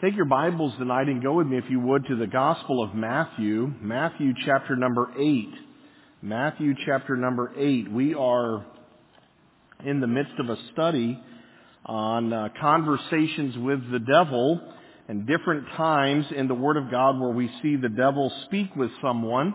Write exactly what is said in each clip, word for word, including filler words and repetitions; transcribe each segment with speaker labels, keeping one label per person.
Speaker 1: Take your Bibles tonight and go with me, if you would, to the Gospel of Matthew, Matthew chapter number eight. Matthew chapter number eight. We are in the midst of a study on uh, conversations with the devil and different times in the Word of God where we see the devil speak with someone.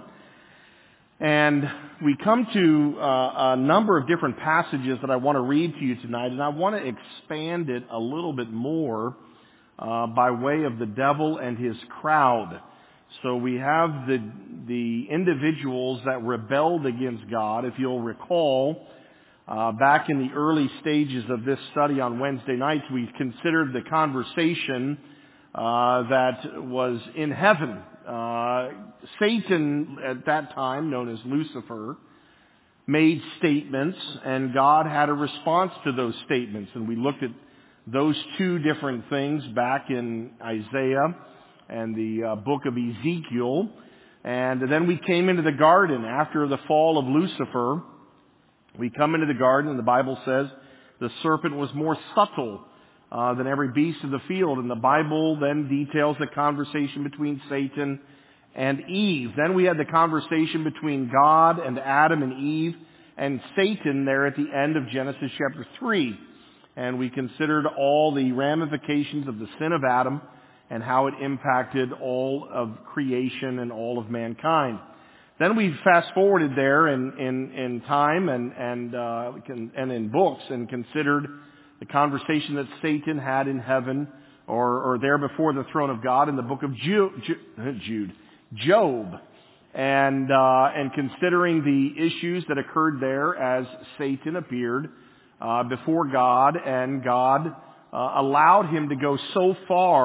Speaker 1: And we come to uh, a number of different passages that I want to read to you tonight, and I want to expand it a little bit more Uh, by way of the devil and his crowd. So we have the the individuals that rebelled against God. If you'll recall, uh, back in the early stages of this study on Wednesday nights, we considered the conversation uh, that was in heaven. Uh, Satan, at that time known as Lucifer, made statements, and God had a response to those statements. And we looked at those two different things back in Isaiah and the uh, book of Ezekiel. And then we came into the garden after the fall of Lucifer. We come into the garden, and the Bible says the serpent was more subtle uh, than every beast of the field. And the Bible then details the conversation between Satan and Eve. Then we had the conversation between God and Adam and Eve and Satan there at the end of Genesis chapter three. And we considered all the ramifications of the sin of Adam and how it impacted all of creation and all of mankind. Then we fast forwarded there in, in, in time and, and, uh, and in books and considered the conversation that Satan had in heaven or, or there before the throne of God in the book of Jude, Jude Job. And, uh, and considering the issues that occurred there as Satan appeared Uh, before God, and God uh, allowed him to go so far,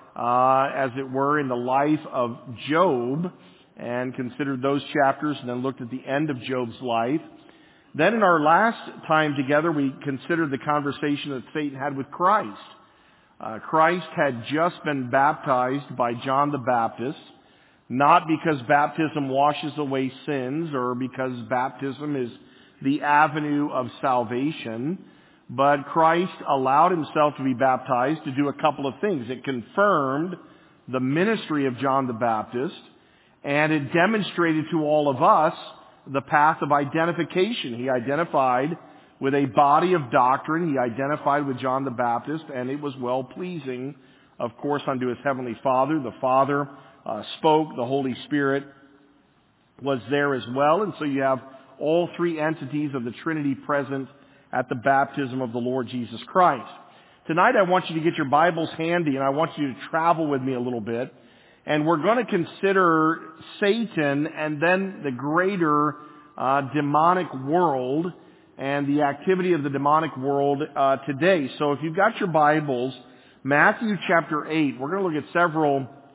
Speaker 1: uh, as it were, in the life of Job, and considered those chapters, and then looked at the end of Job's life. Then in our last time together, we considered the conversation that Satan had with Christ. Uh, Christ had just been baptized by John the Baptist, not because baptism washes away sins, or because baptism is the avenue of salvation, but Christ allowed himself to be baptized to do a couple of things. It confirmed the ministry of John the Baptist, and it demonstrated to all of us the path of identification. He identified with a body of doctrine. He identified with John the Baptist, and it was well-pleasing, of course, unto his heavenly Father. The Father uh, spoke. The Holy Spirit was there as well, and so you have all three entities of the Trinity present at the baptism of the Lord Jesus Christ. Tonight I want you to get your Bibles handy, and I want you to travel with me a little bit. And we're going to consider Satan and then the greater uh, demonic world and the activity of the demonic world uh, today. So if you've got your Bibles, Matthew chapter eight, we're going to look at several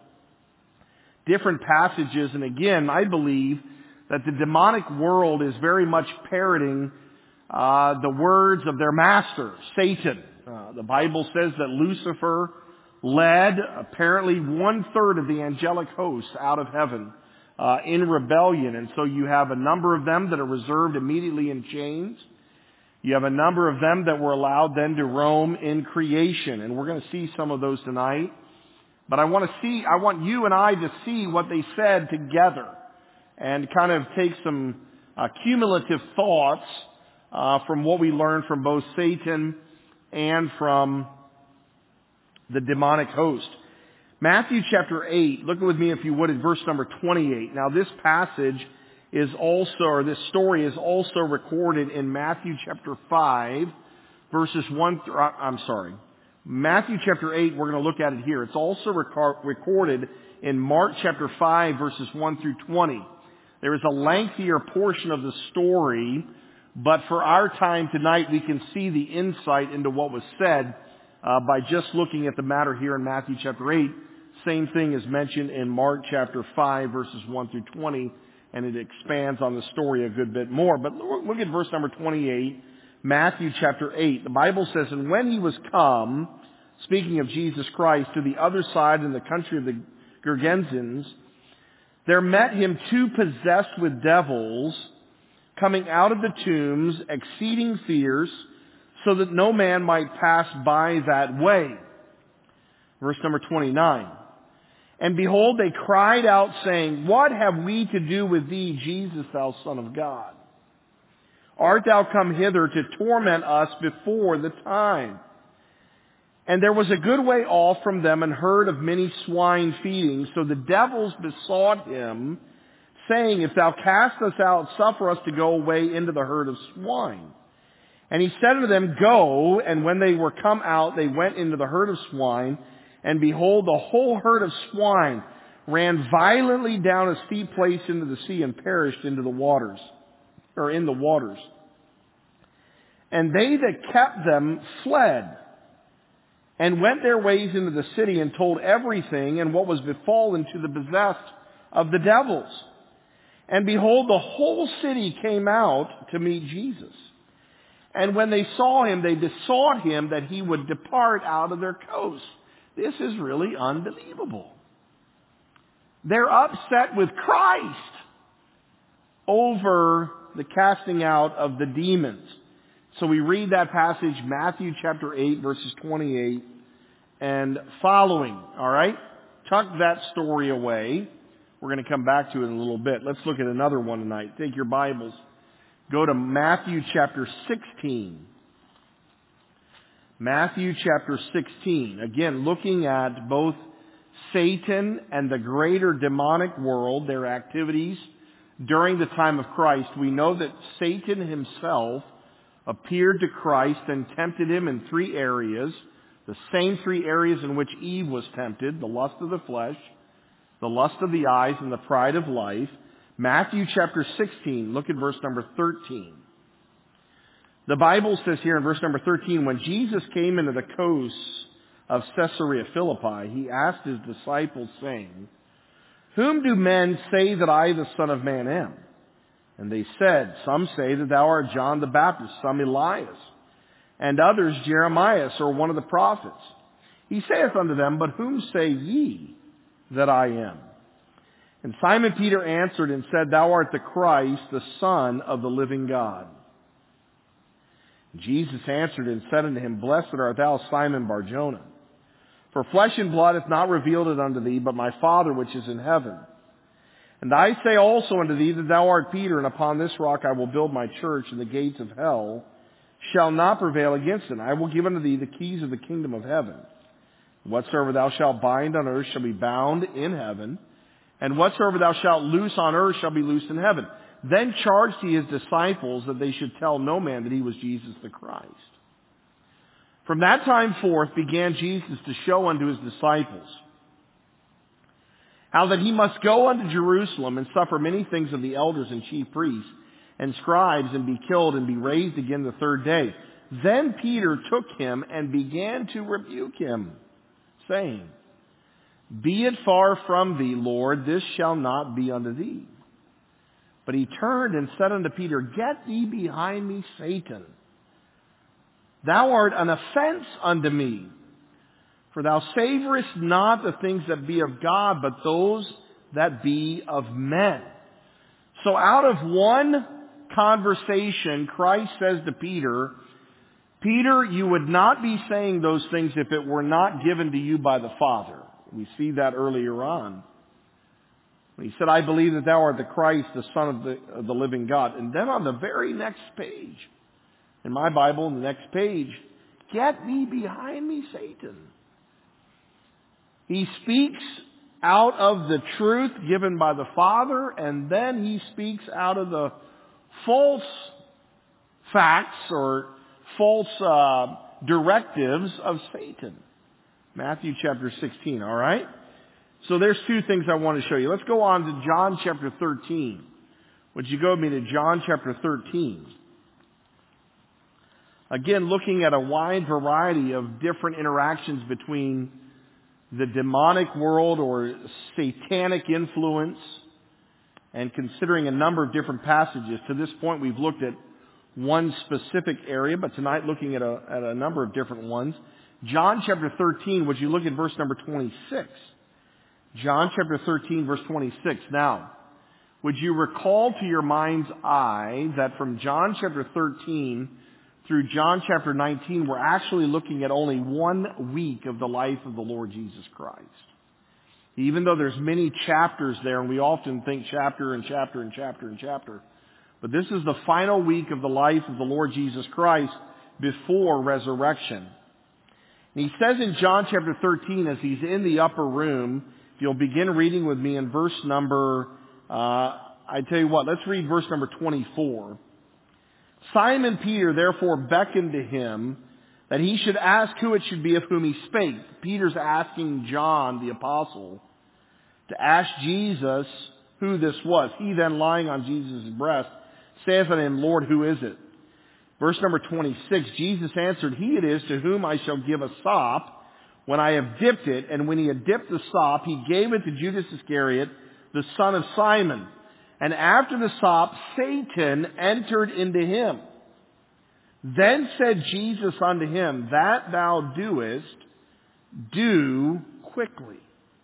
Speaker 1: different passages. And again, I believe that the demonic world is very much parroting uh, the words of their master, Satan. Uh, the Bible says that Lucifer led apparently one-third of the angelic hosts out of heaven uh, in rebellion. And so you have a number of them that are reserved immediately in chains. You have a number of them that were allowed then to roam in creation. And we're going to see some of those tonight. But I want to see, I want you and I to see what they said together, and kind of take some uh, cumulative thoughts uh, from what we learned from both Satan and from the demonic host. Matthew chapter eight, look with me if you would at verse number twenty-eight. Now this passage is also, or this story is also recorded in Matthew chapter five, verses one through, I'm sorry, Matthew chapter eight, we're going to look at it here. It's also record, recorded in Mark chapter five, verses one through twenty. There is a lengthier portion of the story, but for our time tonight, we can see the insight into what was said uh, by just looking at the matter here in Matthew chapter eight. Same thing is mentioned in Mark chapter five, verses one through twenty, and it expands on the story a good bit more. But look at verse number twenty-eight, Matthew chapter eight. The Bible says, "And when he was come," speaking of Jesus Christ, "to the other side in the country of the Gergesenes, there met him two possessed with devils, coming out of the tombs, exceeding fierce, so that no man might pass by that way." Verse number twenty-nine. And behold, they cried out, saying, What have we to do with thee, Jesus, thou Son of God? Art thou come hither to torment us before the time? And there was a good way off from them an herd of many swine feeding. So the devils besought him, saying, If thou cast us out, suffer us to go away into the herd of swine. And he said unto them, Go. And when they were come out, they went into the herd of swine. And behold, the whole herd of swine ran violently down a steep place into the sea and perished into the waters, or in the waters. And they that kept them fled, and went their ways into the city, and told everything, and what was befallen to the possessed of the devils. And behold, the whole city came out to meet Jesus. And when they saw him, they besought him that he would depart out of their coast. This is really unbelievable. They're upset with Christ over the casting out of the demons. So we read that passage, Matthew chapter eight, verses twenty-eight and following. All right? Tuck that story away. We're going to come back to it in a little bit. Let's look at another one tonight. Take your Bibles. Go to Matthew chapter sixteen. Matthew chapter sixteen. Again, looking at both Satan and the greater demonic world, their activities during the time of Christ. We know that Satan himself appeared to Christ and tempted him in three areas. The same three areas in which Eve was tempted: the lust of the flesh, the lust of the eyes, and the pride of life. Matthew chapter sixteen, look at verse number thirteen. The Bible says here in verse number thirteen, when Jesus came into the coasts of Caesarea Philippi, he asked his disciples, saying, Whom do men say that I, the Son of Man, am? And they said, Some say that thou art John the Baptist, some Elias, and others Jeremiah, or one of the prophets. He saith unto them, But whom say ye that I am? And Simon Peter answered and said, Thou art the Christ, the Son of the living God. Jesus answered and said unto him, Blessed art thou, Simon Bar-Jonah. For flesh and blood hath not revealed it unto thee, but my Father which is in heaven. And I say also unto thee that thou art Peter, and upon this rock I will build my church, and the gates of hell shall not prevail against it. I will give unto thee the keys of the kingdom of heaven. Whatsoever thou shalt bind on earth shall be bound in heaven, and whatsoever thou shalt loose on earth shall be loosed in heaven. Then charged he his disciples that they should tell no man that he was Jesus the Christ. From that time forth began Jesus to show unto his disciples how that he must go unto Jerusalem and suffer many things of the elders and chief priests and scribes, and be killed and be raised again the third day. Then Peter took him and began to rebuke him, saying, Be it far from thee, Lord, this shall not be unto thee. But he turned and said unto Peter, Get thee behind me, Satan. Thou art an offense unto me, for thou savorest not the things that be of God, but those that be of men. So out of one conversation, Christ says to Peter, Peter, you would not be saying those things if it were not given to you by the Father. We see that earlier on. He said, I believe that thou art the Christ, the Son of the, of the living God. And then on the very next page, in my Bible, on the next page, Get thee behind me, Satan. He speaks out of the truth given by the Father, and then he speaks out of the false facts or false uh, directives of Satan. Matthew chapter sixteen, all right? So there's two things I want to show you. Let's go on to John chapter thirteen. Would you go with me to John chapter thirteen? Again, looking at a wide variety of different interactions between the demonic world or satanic influence, and considering a number of different passages. To this point, we've looked at one specific area, but tonight looking at a, at a number of different ones. John chapter thirteen, would you look at verse number twenty-six? John chapter thirteen, verse twenty-six. Now, would you recall to your mind's eye that from John chapter thirteen through John chapter nineteen, we're actually looking at only one week of the life of the Lord Jesus Christ. Even though there's many chapters there, and we often think chapter and chapter and chapter and chapter, but this is the final week of the life of the Lord Jesus Christ before resurrection. And he says in John chapter thirteen, as he's in the upper room, if you'll begin reading with me in verse number, uh, I tell you what, let's read verse number twenty-four. Simon Peter therefore beckoned to him that he should ask who it should be of whom he spake. Peter's asking John the apostle to ask Jesus who this was. He then, lying on Jesus' breast, saith unto him, Lord, who is it? Verse number twenty-six, Jesus answered, He it is to whom I shall give a sop when I have dipped it. And when he had dipped the sop, he gave it to Judas Iscariot, the son of Simon. And after the sop, Satan entered into him. Then said Jesus unto him, That thou doest, do quickly.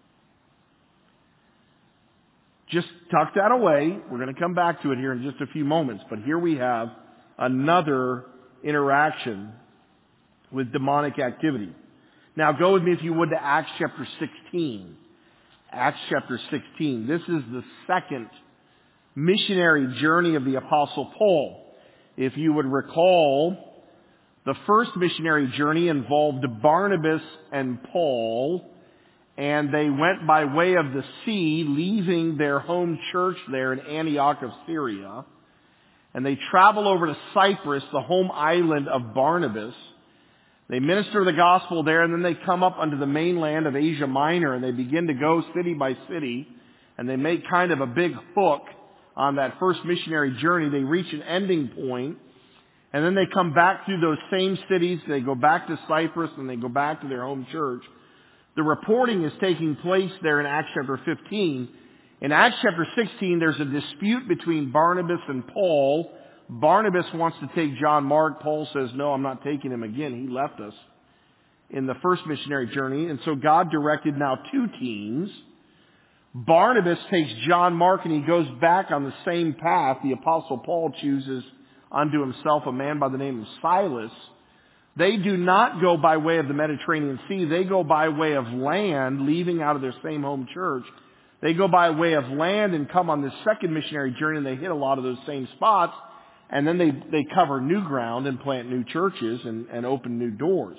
Speaker 1: Just tuck that away. We're going to come back to it here in just a few moments. But here we have another interaction with demonic activity. Now go with me, if you would, to Acts chapter sixteen. Acts chapter sixteen. This is the second missionary journey of the Apostle Paul. If you would recall, the first missionary journey involved Barnabas and Paul, and they went by way of the sea, leaving their home church there in Antioch of Syria. And they travel over to Cyprus, the home island of Barnabas. They minister the gospel there, and then they come up onto the mainland of Asia Minor, and they begin to go city by city, and they make kind of a big hook on that first missionary journey. They reach an ending point, and then they come back through those same cities. They go back to Cyprus, and they go back to their home church. The reporting is taking place there in Acts chapter fifteen. In Acts chapter sixteen, there's a dispute between Barnabas and Paul. Barnabas wants to take John Mark. Paul says, no, I'm not taking him again. He left us in the first missionary journey. And so God directed now two teams. Barnabas takes John Mark and he goes back on the same path. The Apostle Paul chooses unto himself a man by the name of Silas. They do not go by way of the Mediterranean Sea. They go by way of land, leaving out of their same home church. They go by way of land and come on this second missionary journey, and they hit a lot of those same spots. And then they, they cover new ground and plant new churches and, and open new doors.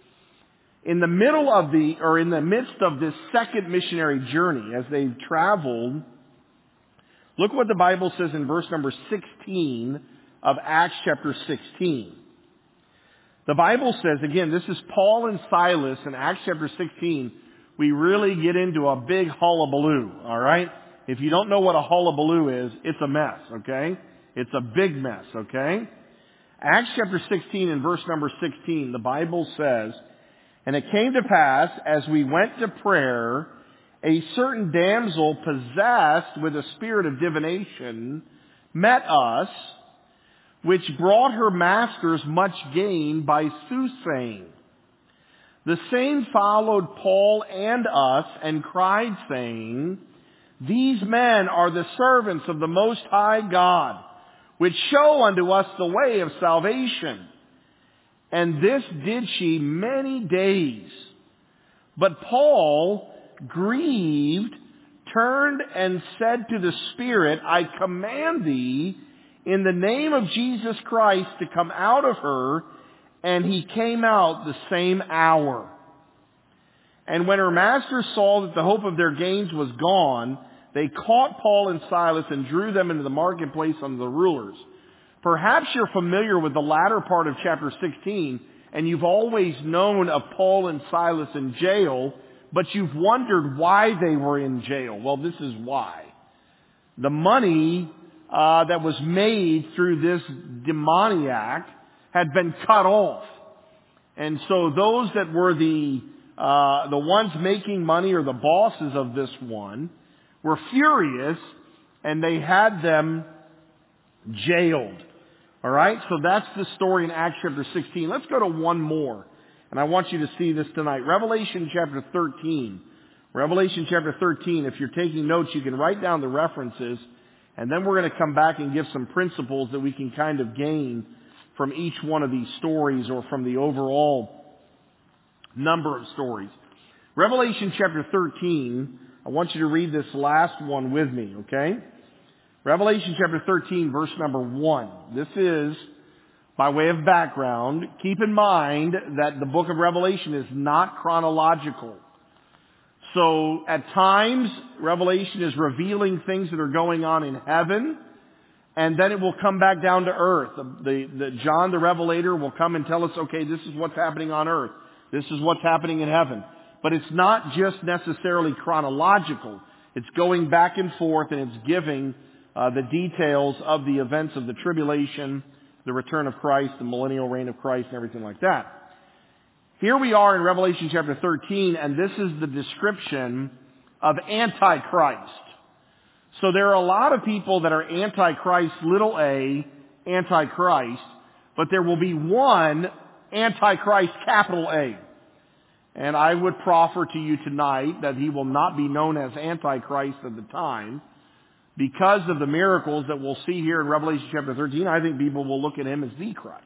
Speaker 1: In the middle of the, or in the midst of this second missionary journey, as they traveled, look what the Bible says in verse number sixteen of Acts chapter sixteen. The Bible says, again, this is Paul and Silas in Acts chapter sixteen. We really get into a big hullabaloo, all right? If you don't know what a hullabaloo is, it's a mess, okay? It's a big mess, okay? Acts chapter sixteen and verse number sixteen, the Bible says, And it came to pass, as we went to prayer, a certain damsel possessed with a spirit of divination met us, which brought her masters much gain by soothsaying. The same followed Paul and us and cried, saying, These men are the servants of the Most High God, which show unto us the way of salvation. And this did she many days. But Paul, grieved, turned and said to the Spirit, I command thee in the name of Jesus Christ to come out of her. And he came out the same hour. And when her masters saw that the hope of their gains was gone, they caught Paul and Silas and drew them into the marketplace under the rulers. Perhaps you're familiar with the latter part of chapter sixteen, and you've always known of Paul and Silas in jail, but you've wondered why they were in jail. Well, this is why. The money uh, that was made through this demoniac had been cut off. And so those that were the uh, the ones making money, or the bosses of this one, were furious, and they had them jailed. All right? So that's the story in Acts chapter sixteen. Let's go to one more. And I want you to see this tonight. Revelation chapter thirteen. Revelation chapter thirteen. If you're taking notes, you can write down the references. And then we're going to come back and give some principles that we can kind of gain from each one of these stories or from the overall number of stories. Revelation chapter thirteen, I want you to read this last one with me, okay? Revelation chapter thirteen, verse number one. This is, by way of background, keep in mind that the book of Revelation is not chronological. So at times, Revelation is revealing things that are going on in heaven, and then it will come back down to earth. The, the, the John the Revelator will come and tell us, okay, this is what's happening on earth. This is what's happening in heaven. But it's not just necessarily chronological. It's going back and forth, and it's giving uh, the details of the events of the tribulation, the return of Christ, the millennial reign of Christ, and everything like that. Here we are in Revelation chapter thirteen, and this is the description of Antichrist. So there are a lot of people that are Antichrist, little a, Antichrist, but there will be one Antichrist, capital A. And I would proffer to you tonight that he will not be known as Antichrist at the time. Because of the miracles that we'll see here in Revelation chapter thirteen, I think people will look at him as the Christ.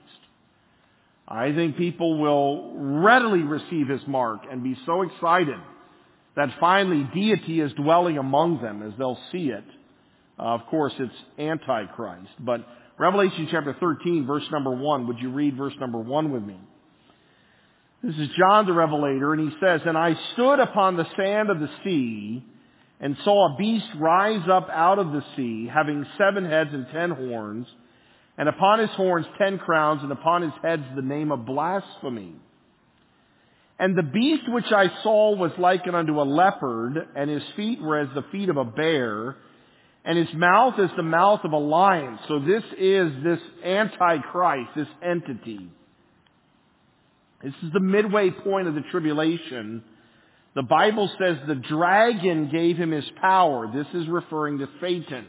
Speaker 1: I think people will readily receive his mark and be so excited that finally deity is dwelling among them as they'll see it. Uh, of course, it's Antichrist. But Revelation chapter thirteen, verse number one, would you read verse number one with me? This is John the Revelator, and he says, "And I stood upon the sand of the sea, and saw a beast rise up out of the sea, having seven heads and ten horns, and upon his horns ten crowns, and upon his heads the name of blasphemy. And the beast which I saw was likened unto a leopard, and his feet were as the feet of a bear, and his mouth as the mouth of a lion." So this is this Antichrist, this entity. This is the midway point of the tribulation. The Bible says the dragon gave him his power. This is referring to Satan.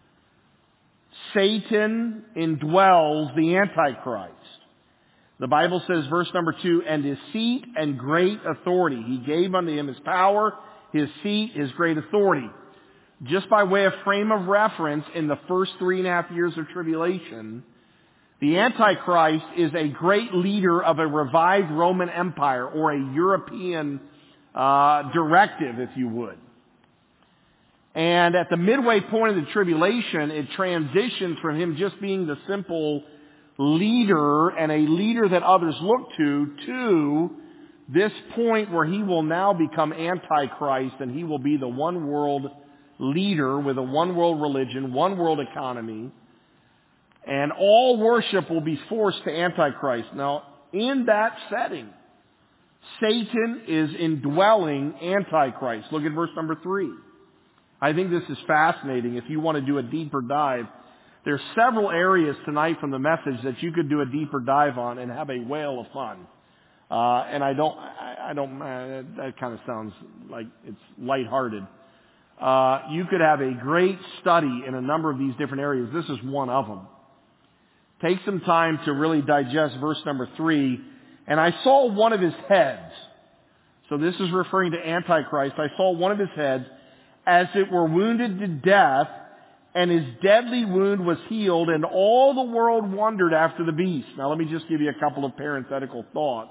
Speaker 1: Satan indwells the Antichrist. The Bible says, verse number two, "And his seat and great authority." He gave unto him his power, his seat, his great authority. Just by way of frame of reference, in the first three and a half years of tribulation, the Antichrist is a great leader of a revived Roman Empire, or a European uh, directive, if you would. And at the midway point of the tribulation, it transitions from him just being the simple leader and a leader that others look to, to this point where he will now become Antichrist, and he will be the one world leader with a one world religion, one world economy, and all worship will be forced to Antichrist. Now, in that setting, Satan is indwelling Antichrist. Look at verse number three. I think this is fascinating if you want to do a deeper dive. There's several areas tonight from the message that you could do a deeper dive on and have a whale of fun. Uh, and I don't, I, I don't, uh, that kind of sounds like it's lighthearted. Uh, you could have a great study in a number of these different areas. This is one of them. Take some time to really digest verse number three. "And I saw one of his heads." So this is referring to Antichrist. "I saw one of his heads as it were wounded to death, and his deadly wound was healed, and all the world wondered after the beast." Now let me just give you a couple of parenthetical thoughts.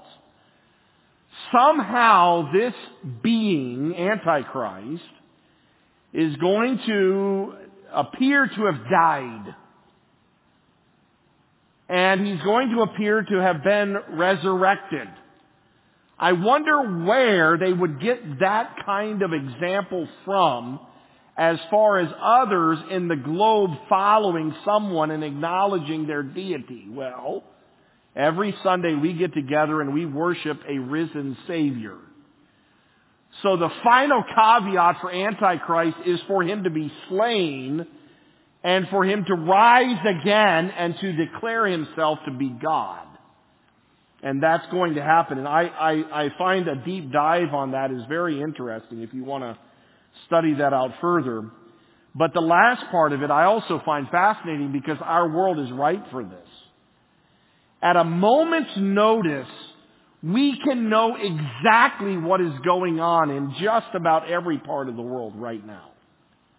Speaker 1: Somehow this being, Antichrist, is going to appear to have died. And he's going to appear to have been resurrected. I wonder where they would get that kind of example from as far as others in the globe following someone and acknowledging their deity. Well, every Sunday we get together and we worship a risen Savior. So the final caveat for Antichrist is for him to be slain and for him to rise again and to declare himself to be God. And that's going to happen. And I, I, I find a deep dive on that is very interesting if you want to study that out further. But the last part of it I also find fascinating because our world is ripe for this. At a moment's notice, we can know exactly what is going on in just about every part of the world right now.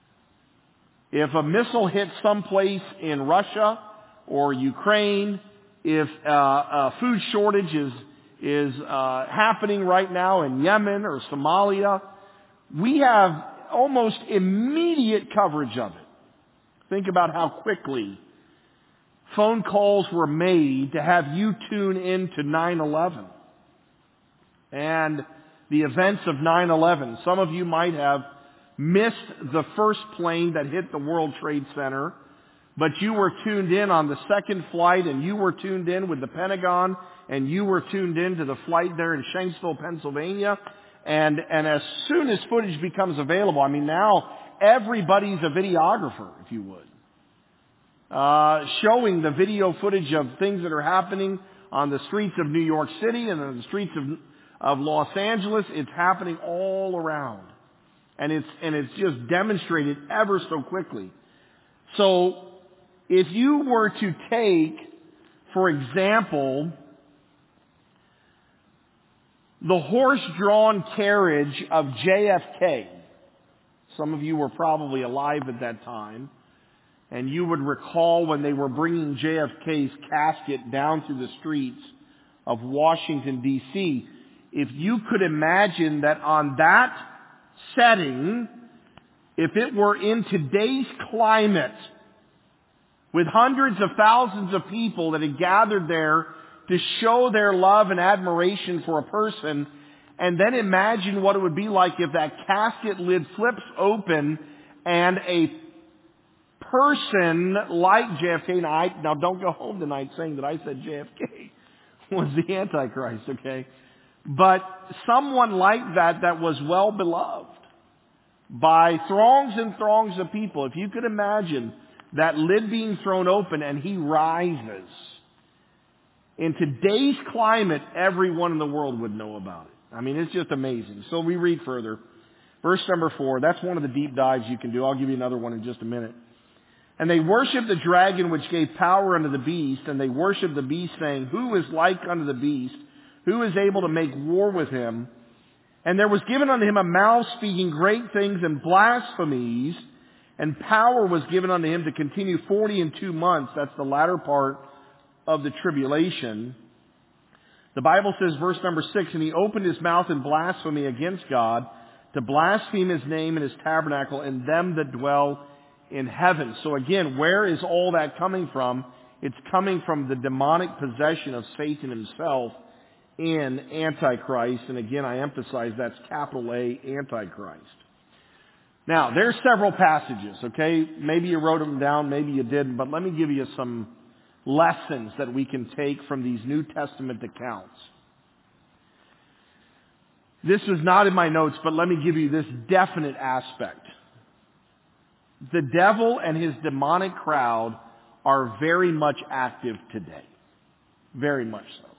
Speaker 1: If a missile hits someplace in Russia or Ukraine, if uh, a food shortage is is uh, happening right now in Yemen or Somalia, we have almost immediate coverage of it. Think about how quickly phone calls were made to have you tune in to nine eleven and the events of nine eleven. Some of you might have missed the first plane that hit the World Trade Center, but you were tuned in on the second flight, and you were tuned in with the Pentagon, and you were tuned in to the flight there in Shanksville, Pennsylvania. And, and as soon as footage becomes available, I mean, now everybody's a videographer, if you would, uh, showing the video footage of things that are happening on the streets of New York City and on the streets of, of Los Angeles. It's happening all around. And it's, and it's just demonstrated ever so quickly. So, if you were to take, for example, the horse-drawn carriage of J F K. Some of you were probably alive at that time, and you would recall when they were bringing J F K's casket down through the streets of Washington, D C If you could imagine that on that setting, if it were in today's climate, with hundreds of thousands of people that had gathered there to show their love and admiration for a person, and then imagine what it would be like if that casket lid flips open and a person like J F K, now, I, now don't go home tonight saying that I said J F K was the Antichrist, okay? But someone like that that was well beloved by throngs and throngs of people. If you could imagine that lid being thrown open and he rises. In today's climate, everyone in the world would know about it. I mean, it's just amazing. So we read further. Verse number four, that's one of the deep dives you can do. I'll give you another one in just a minute. And they worshiped the dragon which gave power unto the beast, and they worshiped the beast, saying, Who is like unto the beast? Who is able to make war with him? And there was given unto him a mouth speaking great things and blasphemies, and power was given unto him to continue forty and two months. That's the latter part of the tribulation. The Bible says, verse number six, And he opened his mouth in blasphemy against God, to blaspheme his name and his tabernacle, and them that dwell in heaven. So again, where is all that coming from? It's coming from the demonic possession of Satan himself in Antichrist. And again, I emphasize that's capital A, Antichrist. Now, there's several passages, okay? Maybe you wrote them down, maybe you didn't, but let me give you some lessons that we can take from these New Testament accounts. This is not in my notes, but let me give you this definite aspect. The devil and his demonic crowd are very much active today. Very much so.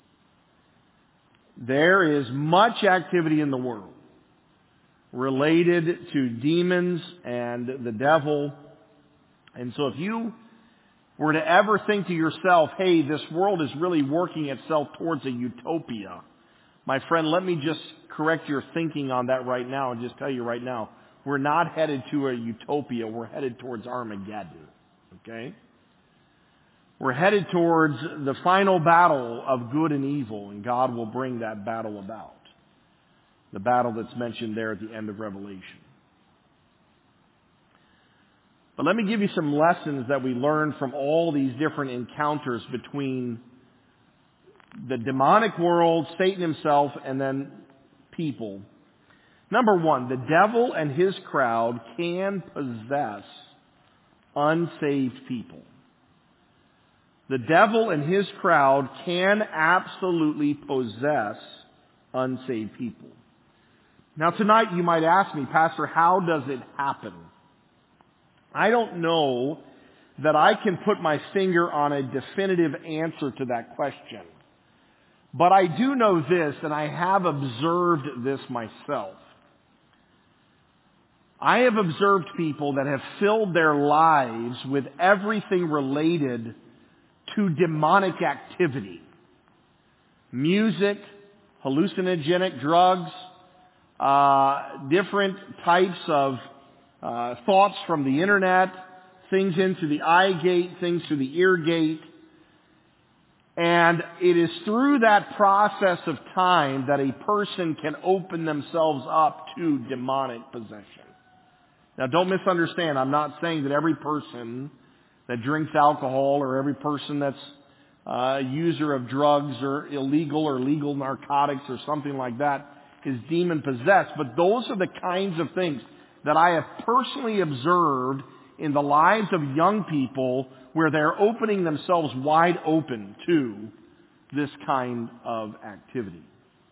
Speaker 1: There is much activity in the world related to demons and the devil. And so if you were to ever think to yourself, hey, this world is really working itself towards a utopia, my friend, let me just correct your thinking on that right now and just tell you right now, we're not headed to a utopia. We're headed towards Armageddon. Okay? We're headed towards the final battle of good and evil, and God will bring that battle about. The battle that's mentioned there at the end of Revelation. But let me give you some lessons that we learned from all these different encounters between the demonic world, Satan himself, and then people. Number one, the devil and his crowd can possess unsaved people. The devil and his crowd can absolutely possess unsaved people. Now tonight you might ask me, Pastor, how does it happen? I don't know that I can put my finger on a definitive answer to that question. But I do know this, and I have observed this myself. I have observed people that have filled their lives with everything related to demonic activity. Music, hallucinogenic drugs, uh, different types of uh, thoughts from the internet, things into the eye gate, things through the ear gate. And it is through that process of time that a person can open themselves up to demonic possession. Now, don't misunderstand. I'm not saying that every person that drinks alcohol or every person that's a user of drugs or illegal or legal narcotics or something like that is demon possessed. But those are the kinds of things that I have personally observed in the lives of young people where they're opening themselves wide open to this kind of activity.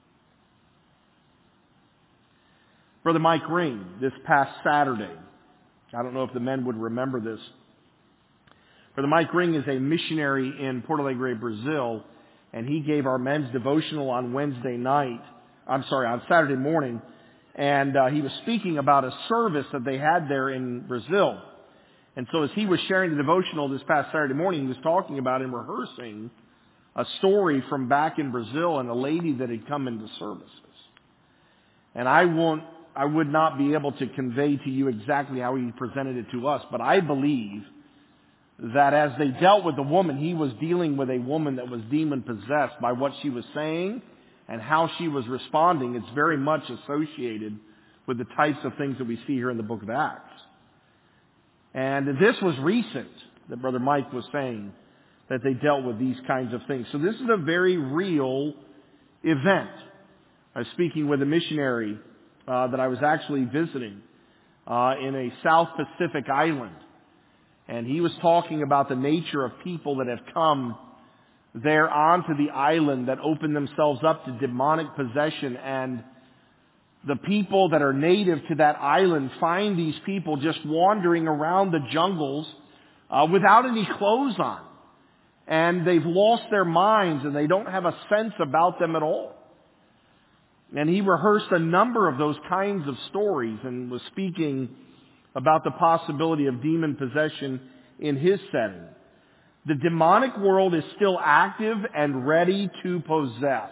Speaker 1: Brother Mike Ring, this past Saturday, I don't know if the men would remember this. Brother Mike Ring is a missionary in Porto Alegre, Brazil, and he gave our men's devotional on Wednesday night, I'm sorry, on Saturday morning, and uh, he was speaking about a service that they had there in Brazil. And so as he was sharing the devotional this past Saturday morning, he was talking about and rehearsing a story from back in Brazil and a lady that had come into services. And I won't, I would not be able to convey to you exactly how he presented it to us, but I believe that as they dealt with the woman, he was dealing with a woman that was demon possessed by what she was saying and how she was responding. It's very much associated with the types of things that we see here in the book of Acts. And this was recent that Brother Mike was saying that they dealt with these kinds of things. So this is a very real event. I was speaking with a missionary uh, that I was actually visiting uh, in a South Pacific island. And he was talking about the nature of people that have come there onto the island that open themselves up to demonic possession. And the people that are native to that island find these people just wandering around the jungles uh, without any clothes on. And they've lost their minds and they don't have a sense about them at all. And he rehearsed a number of those kinds of stories and was speaking about the possibility of demon possession in his setting. The demonic world is still active and ready to possess.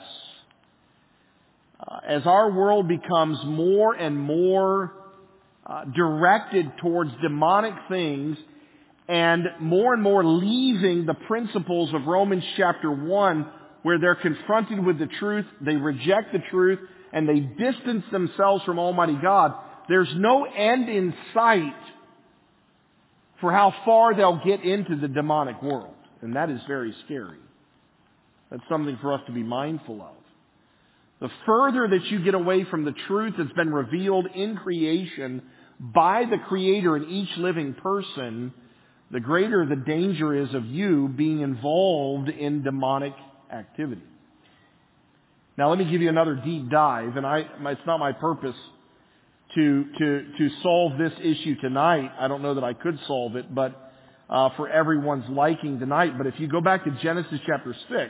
Speaker 1: Uh, as our world becomes more and more uh, directed towards demonic things and more and more leaving the principles of Romans chapter one, where they're confronted with the truth, they reject the truth, and they distance themselves from Almighty God, there's no end in sight for how far they'll get into the demonic world. And that is very scary. That's something for us to be mindful of. The further that you get away from the truth that's been revealed in creation by the Creator in each living person, the greater the danger is of you being involved in demonic activity. Now let me give you another deep dive, and I, it's not my purpose to, to, to solve this issue tonight. I don't know that I could solve it, but uh, for everyone's liking tonight. But if you go back to Genesis chapter six,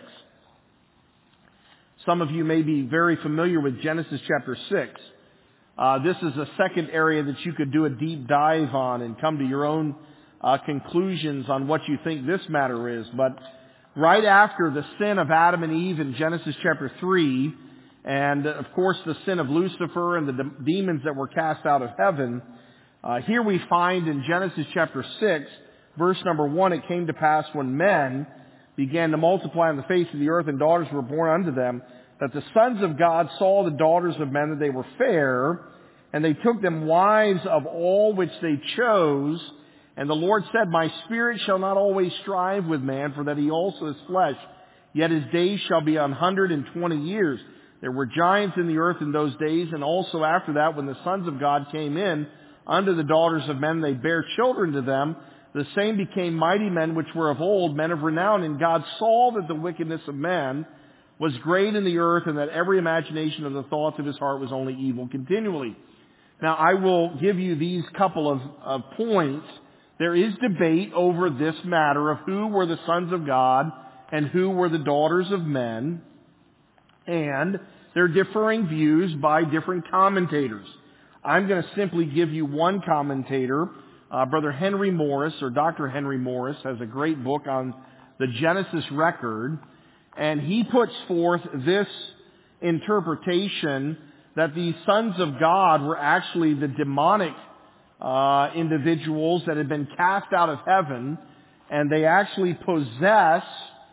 Speaker 1: some of you may be very familiar with Genesis chapter six. Uh, this is a second area that you could do a deep dive on and come to your own uh, conclusions on what you think this matter is. But right after the sin of Adam and Eve in Genesis chapter three, and of course the sin of Lucifer and the de- demons that were cast out of heaven, uh, here we find in Genesis chapter six, verse number one, it came to pass when men began to multiply on the face of the earth and daughters were born unto them, that the sons of God saw the daughters of men that they were fair, and they took them wives of all which they chose. And the Lord said, My spirit shall not always strive with man, for that he also is flesh. Yet his days shall be an hundred and twenty years. There were giants in the earth in those days, and also after that, when the sons of God came in unto the daughters of men, they bare children to them. The same became mighty men which were of old, men of renown. And God saw that the wickedness of man was great in the earth, and that every imagination of the thoughts of his heart was only evil continually. Now, I will give you these couple of, of points. There is debate over this matter of who were the sons of God and who were the daughters of men. And there are differing views by different commentators. I'm going to simply give you one commentator. Uh, Brother Henry Morris, or Doctor Henry Morris, has a great book on the Genesis record. And he puts forth this interpretation that these sons of God were actually the demonic uh, individuals that had been cast out of heaven, and they actually possess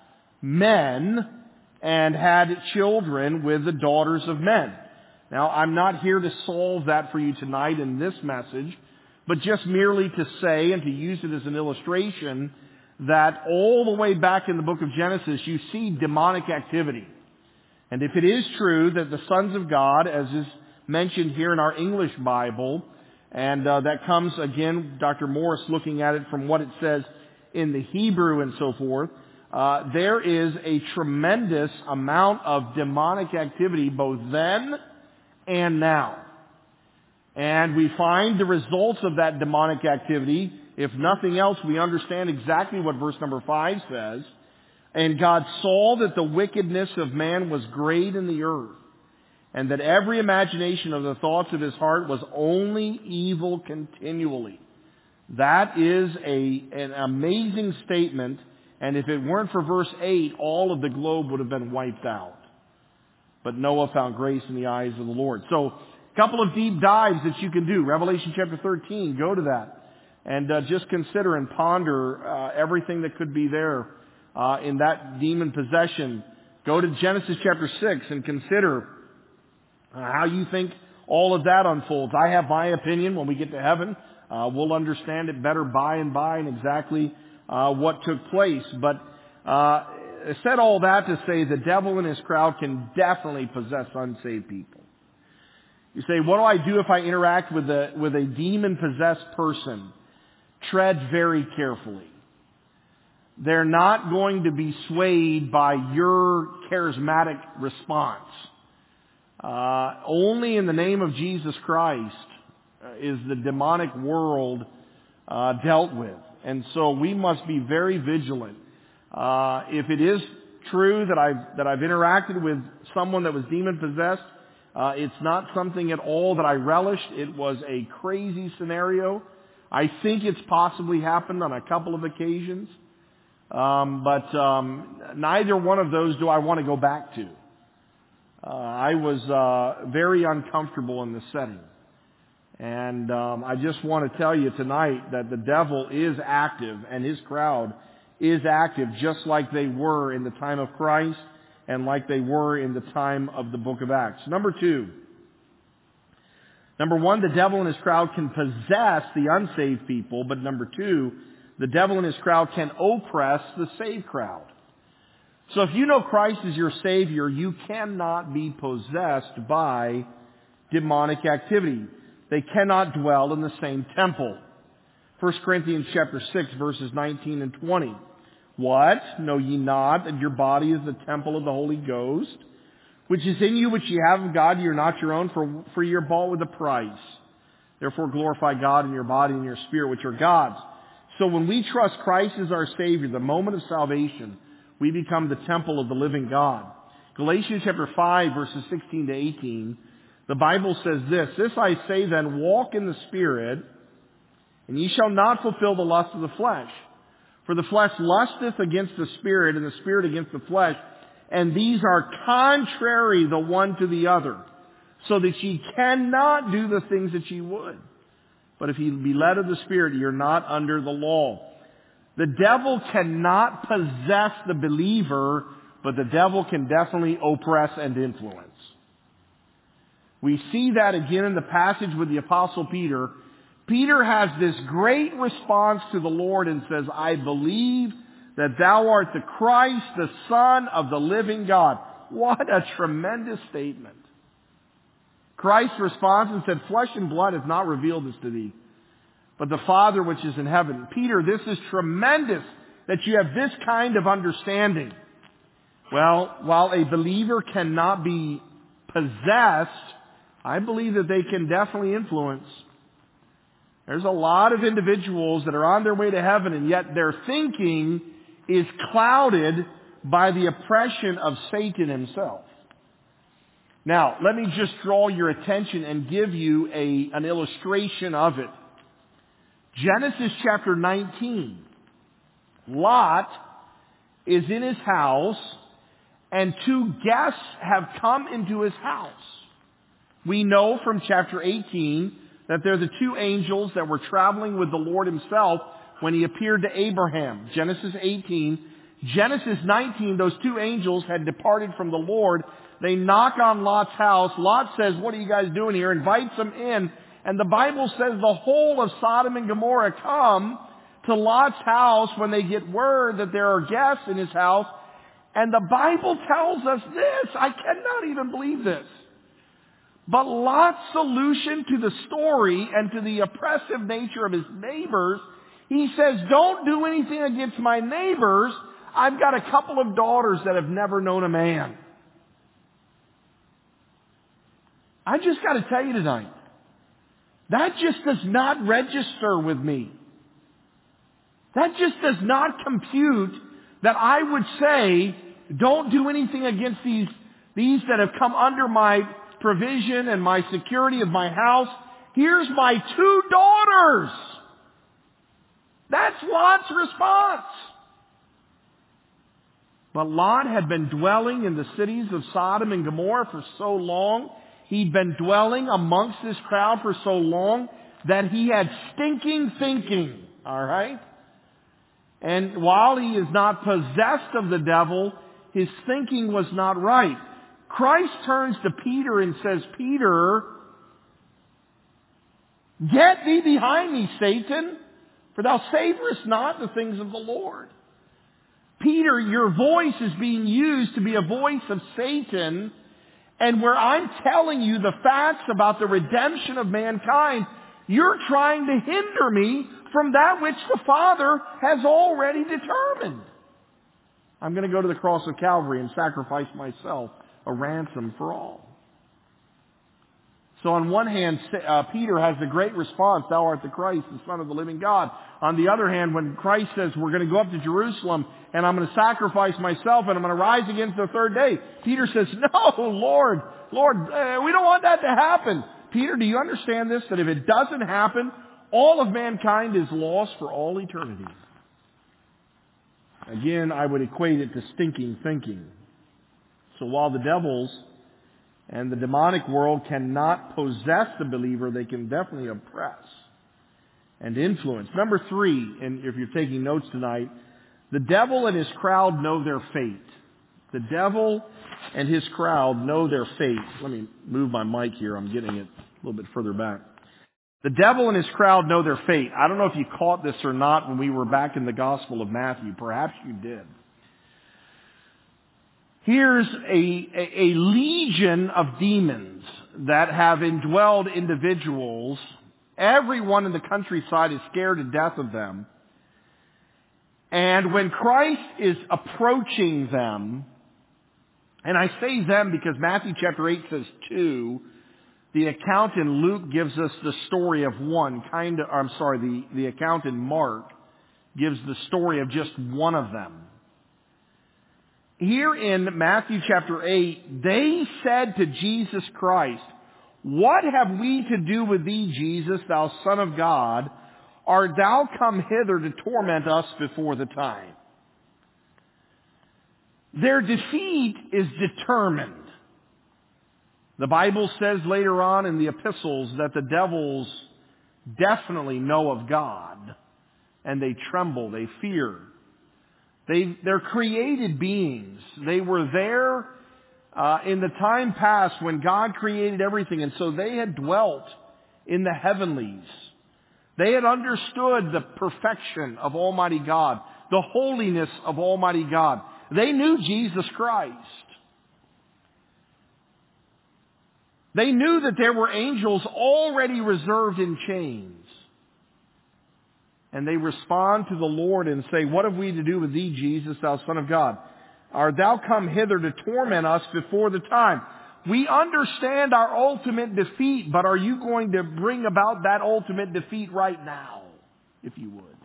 Speaker 1: men and had children with the daughters of men. Now, I'm not here to solve that for you tonight in this message, but just merely to say and to use it as an illustration that all the way back in the book of Genesis, you see demonic activity. And if it is true that the sons of God, as is mentioned here in our English Bible, and uh, that comes again, Doctor Morris looking at it from what it says in the Hebrew and so forth, uh, there is a tremendous amount of demonic activity both then and now. And we find the results of that demonic activity. If nothing else, we understand exactly what verse number five says. And God saw that the wickedness of man was great in the earth, and that every imagination of the thoughts of his heart was only evil continually. That is a, an amazing statement, and if it weren't for verse eight, all of the globe would have been wiped out. But Noah found grace in the eyes of the Lord. So, a couple of deep dives that you can do. Revelation chapter thirteen, go to that. And uh, just consider and ponder uh, everything that could be there uh, in that demon possession. Go to Genesis chapter six and consider uh, how you think all of that unfolds. I have my opinion. When we get to heaven, uh, we'll understand it better by and by and exactly uh, what took place. But uh, I said all that to say the devil and his crowd can definitely possess unsaved people. You say, what do I do if I interact with a, with a demon-possessed person? Tread very carefully. They're not going to be swayed by your charismatic response. Uh, only in the name of Jesus Christ is the demonic world uh, dealt with. And so we must be very vigilant. Uh, if it is true that I've, that I've interacted with someone that was demon-possessed, Uh, it's not something at all that I relished. It was a crazy scenario. I think it's possibly happened on a couple of occasions. Um, but um, neither one of those do I want to go back to. Uh, I was uh, very uncomfortable in the setting. And um, I just want to tell you tonight that the devil is active and his crowd is active just like they were in the time of Christ and like they were in the time of the book of Acts. Number two. Number one, the devil and his crowd can possess the unsaved people. But number two, the devil and his crowd can oppress the saved crowd. So if you know Christ is your Savior, you cannot be possessed by demonic activity. They cannot dwell in the same temple. First Corinthians chapter six, verses nineteen and twenty. What? Know ye not that your body is the temple of the Holy Ghost, which is in you, which ye have of God? Ye are not your own, for, for ye are bought with a price. Therefore glorify God in your body and your spirit, which are God's. So when we trust Christ as our Savior, the moment of salvation, we become the temple of the living God. Galatians chapter five, verses sixteen to eighteen, the Bible says this, This I say then, walk in the Spirit, and ye shall not fulfill the lust of the flesh. For the flesh lusteth against the Spirit, and the Spirit against the flesh, and these are contrary the one to the other, so that ye cannot do the things that ye would. But if ye be led of the Spirit, ye are not under the law. The devil cannot possess the believer, but the devil can definitely oppress and influence. We see that again in the passage with the Apostle Peter. Peter has this great response to the Lord and says, I believe that thou art the Christ, the Son of the living God. What a tremendous statement. Christ responds and said, Flesh and blood has not revealed this to thee, but the Father which is in heaven. Peter, this is tremendous that you have this kind of understanding. Well, while a believer cannot be possessed, I believe that they can definitely influence. There's a lot of individuals that are on their way to heaven, and yet their thinking is clouded by the oppression of Satan himself. Now, let me just draw your attention and give you a, an illustration of it. Genesis chapter nineteen. Lot is in his house, and two guests have come into his house. We know from chapter eighteen that they're the two angels that were traveling with the Lord himself when he appeared to Abraham. Genesis eighteen, Genesis nineteen, those two angels had departed from the Lord. They knock on Lot's house. Lot says, what are you guys doing here? Invites them in. And the Bible says the whole of Sodom and Gomorrah come to Lot's house when they get word that there are guests in his house. And the Bible tells us this. I cannot even believe this. But Lot's solution to the story and to the oppressive nature of his neighbors, he says, don't do anything against my neighbors. I've got a couple of daughters that have never known a man. I just got to tell you tonight, that just does not register with me. That just does not compute that I would say, don't do anything against these, these that have come under my provision and my security of my house. Here's my two daughters. That's Lot's response. But Lot had been dwelling in the cities of Sodom and Gomorrah for so long. He'd been dwelling amongst this crowd for so long that he had stinking thinking. All right? And while he is not possessed of the devil, his thinking was not right. Christ turns to Peter and says, Peter, get thee behind me, Satan, for thou savorest not the things of the Lord. Peter, your voice is being used to be a voice of Satan, and where I'm telling you the facts about the redemption of mankind, you're trying to hinder me from that which the Father has already determined. I'm going to go to the cross of Calvary and sacrifice myself, a ransom for all. So on one hand, uh, Peter has the great response, thou art the Christ, the Son of the living God. On the other hand, when Christ says, we're going to go up to Jerusalem and I'm going to sacrifice myself and I'm going to rise again the third day, Peter says, no, Lord, Lord, uh, we don't want that to happen. Peter, do you understand this? That if it doesn't happen, all of mankind is lost for all eternity. Again, I would equate it to stinking thinking. So while the devils and the demonic world cannot possess the believer, they can definitely oppress and influence. Number three, and if you're taking notes tonight, the devil and his crowd know their fate. The devil and his crowd know their fate. Let me move my mic here. I'm getting it a little bit further back. The devil and his crowd know their fate. I don't know if you caught this or not when we were back in the Gospel of Matthew. Perhaps you did. Here's a, a, a legion of demons that have indwelled individuals. Everyone in the countryside is scared to death of them. And when Christ is approaching them, and I say them because Matthew chapter eight says two, the account in Luke gives us the story of one, kind of, I'm sorry, the, the account in Mark gives the story of just one of them. Here in Matthew chapter eight, they said to Jesus Christ, what have we to do with thee, Jesus, thou Son of God? Art thou come hither to torment us before the time? Their defeat is determined. The Bible says later on in the epistles that the devils definitely know of God, and they tremble, they fear. They, they're created beings. They were there uh, in the time past when God created everything, and so they had dwelt in the heavenlies. They had understood the perfection of Almighty God, the holiness of Almighty God. They knew Jesus Christ. They knew that there were angels already reserved in chains. And they respond to the Lord and say, what have we to do with thee, Jesus, thou Son of God? Art thou come hither to torment us before the time? We understand our ultimate defeat, but are you going to bring about that ultimate defeat right now, if you would?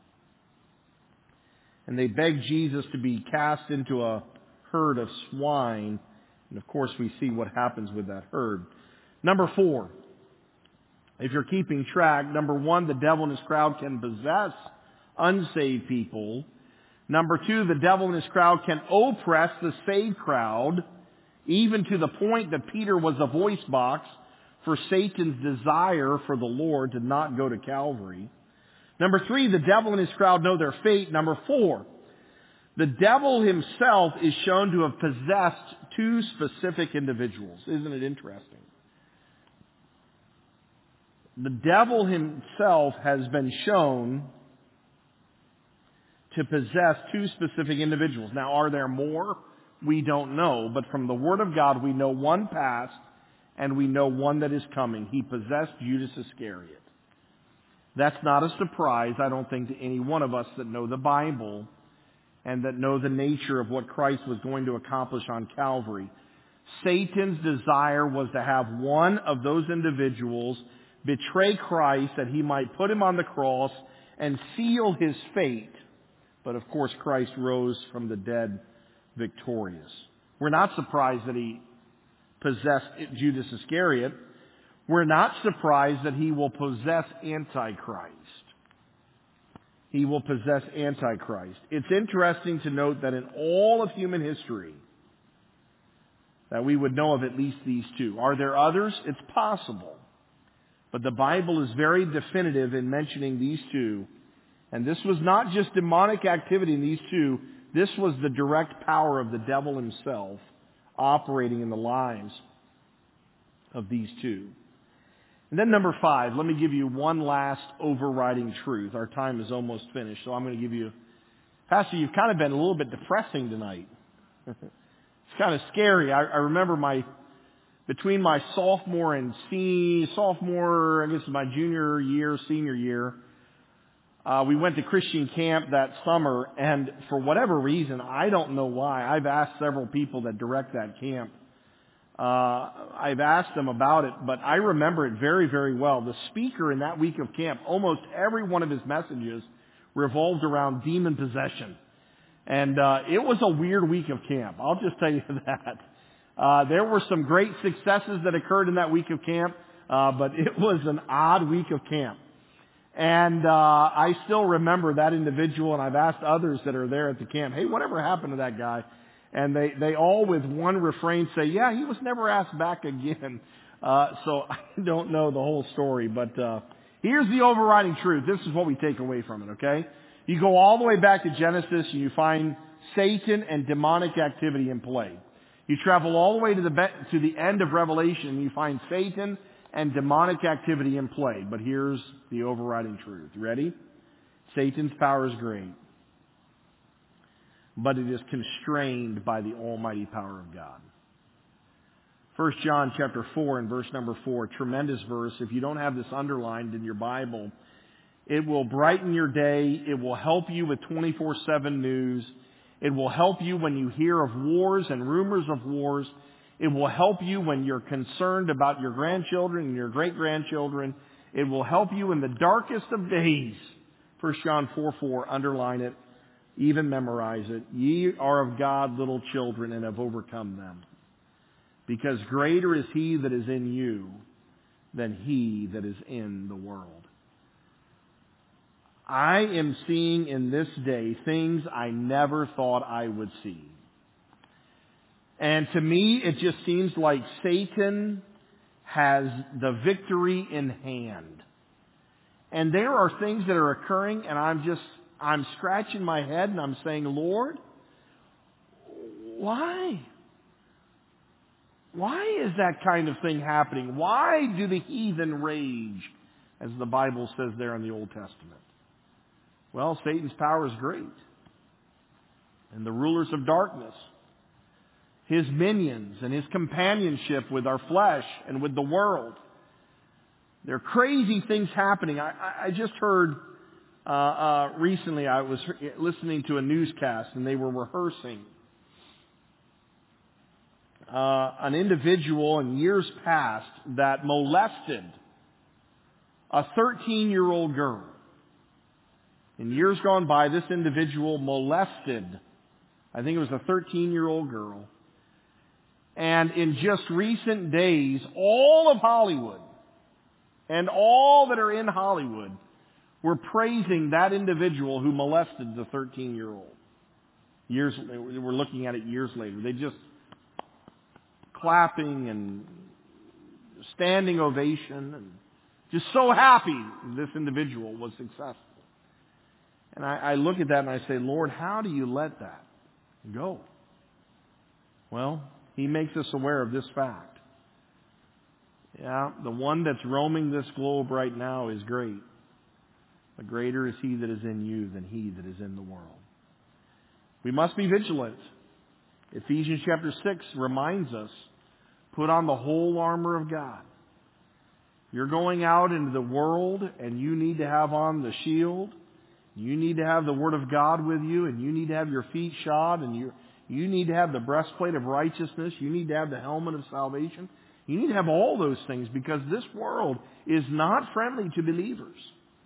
Speaker 1: And they beg Jesus to be cast into a herd of swine. And of course we see what happens with that herd. Number four. If you're keeping track, number one, the devil and his crowd can possess unsaved people. Number two, the devil and his crowd can oppress the saved crowd, even to the point that Peter was a voice box for Satan's desire for the Lord to not go to Calvary. Number three, the devil and his crowd know their fate. Number four, The devil himself is shown to have possessed two specific individuals. Isn't it interesting? The devil himself has been shown to possess two specific individuals. Now, are there more? We don't know. But from the Word of God, we know one passed, and we know one that is coming. He possessed Judas Iscariot. That's not a surprise, I don't think, to any one of us that know the Bible and that know the nature of what Christ was going to accomplish on Calvary. Satan's desire was to have one of those individuals betray Christ that he might put him on the cross and seal his fate. But of course, Christ rose from the dead victorious. We're not surprised that he possessed Judas Iscariot. We're not surprised that he will possess Antichrist. He will possess Antichrist. It's interesting to note that in all of human history, that we would know of at least these two. Are there others? It's possible. But the Bible is very definitive in mentioning these two. And this was not just demonic activity in these two. This was the direct power of the devil himself operating in the lives of these two. And then number five, let me give you one last overriding truth. Our time is almost finished, so I'm going to give you... Pastor, you've kind of been a little bit depressing tonight. It's kind of scary. I, I remember my... Between my sophomore and senior... Sophomore, I guess my junior year, senior year, uh, we went to Christian camp that summer, and for whatever reason, I don't know why, I've asked several people that direct that camp, Uh, I've asked them about it, but I remember it very, very well. The speaker in that week of camp, almost every one of his messages revolved around demon possession. And uh, it was a weird week of camp. I'll just tell you that. Uh, there were some great successes that occurred in that week of camp, uh, but it was an odd week of camp. And uh, I still remember that individual, and I've asked others that are there at the camp, hey, whatever happened to that guy? And they, they all with one refrain say, yeah, he was never asked back again. Uh, so I don't know the whole story, but uh, here's the overriding truth. This is what we take away from it, okay? You go all the way back to Genesis and you find Satan and demonic activity in play. You travel all the way to the be- to the end of Revelation and you find Satan and demonic activity in play. But here's the overriding truth. You ready? Satan's power is great, but it is constrained by the almighty power of God. First John chapter four and verse number four, tremendous verse. If you don't have this underlined in your Bible, it will brighten your day. It will help you with twenty-four seven news. It will help you when you hear of wars and rumors of wars. It will help you when you're concerned about your grandchildren and your great-grandchildren. It will help you in the darkest of days. First John four four, underline it. Even memorize it. Ye are of God little children and have overcome them. Because greater is He that is in you than he that is in the world. I am seeing in this day things I never thought I would see. And to me, it just seems like Satan has the victory in hand. And there are things that are occurring, and I'm just, I'm scratching my head and I'm saying, Lord, why? Why is that kind of thing happening? Why do the heathen rage, as the Bible says there in the Old Testament? Well, Satan's power is great. And the rulers of darkness, his minions and his companionship with our flesh and with the world. There are crazy things happening. I, I just heard uh, uh, recently, I was listening to a newscast and they were rehearsing uh, an individual in years past that molested a thirteen-year-old girl. In years gone by, this individual molested, I think it was a thirteen-year-old girl. And in just recent days, all of Hollywood and all that are in Hollywood were praising that individual who molested the thirteen-year-old. Years, we're looking at it years later. They just clapping and standing ovation and just so happy this individual was successful. And I, I look at that and I say, Lord, how do you let that? Go. Well, he makes us aware of this fact. Yeah, the one that's roaming this globe right now is great. But greater is he that is in you than he that is in the world. We must be vigilant. Ephesians chapter six reminds us, put on the whole armor of God. You're going out into the world and you need to have on the shield. You need to have the Word of God with you, and you need to have your feet shod, and you you need to have the breastplate of righteousness. You need to have the helmet of salvation. You need to have all those things, because this world is not friendly to believers.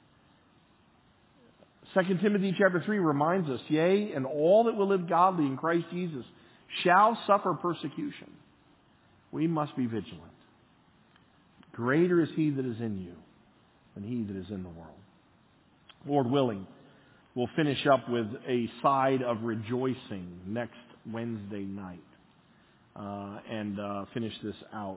Speaker 1: Second Timothy chapter three reminds us, yea, and all that will live godly in Christ Jesus shall suffer persecution. We must be vigilant. Greater is he that is in you than he that is in the world. Lord willing, we'll finish up with a side of rejoicing next Wednesday night uh, and uh, finish this out.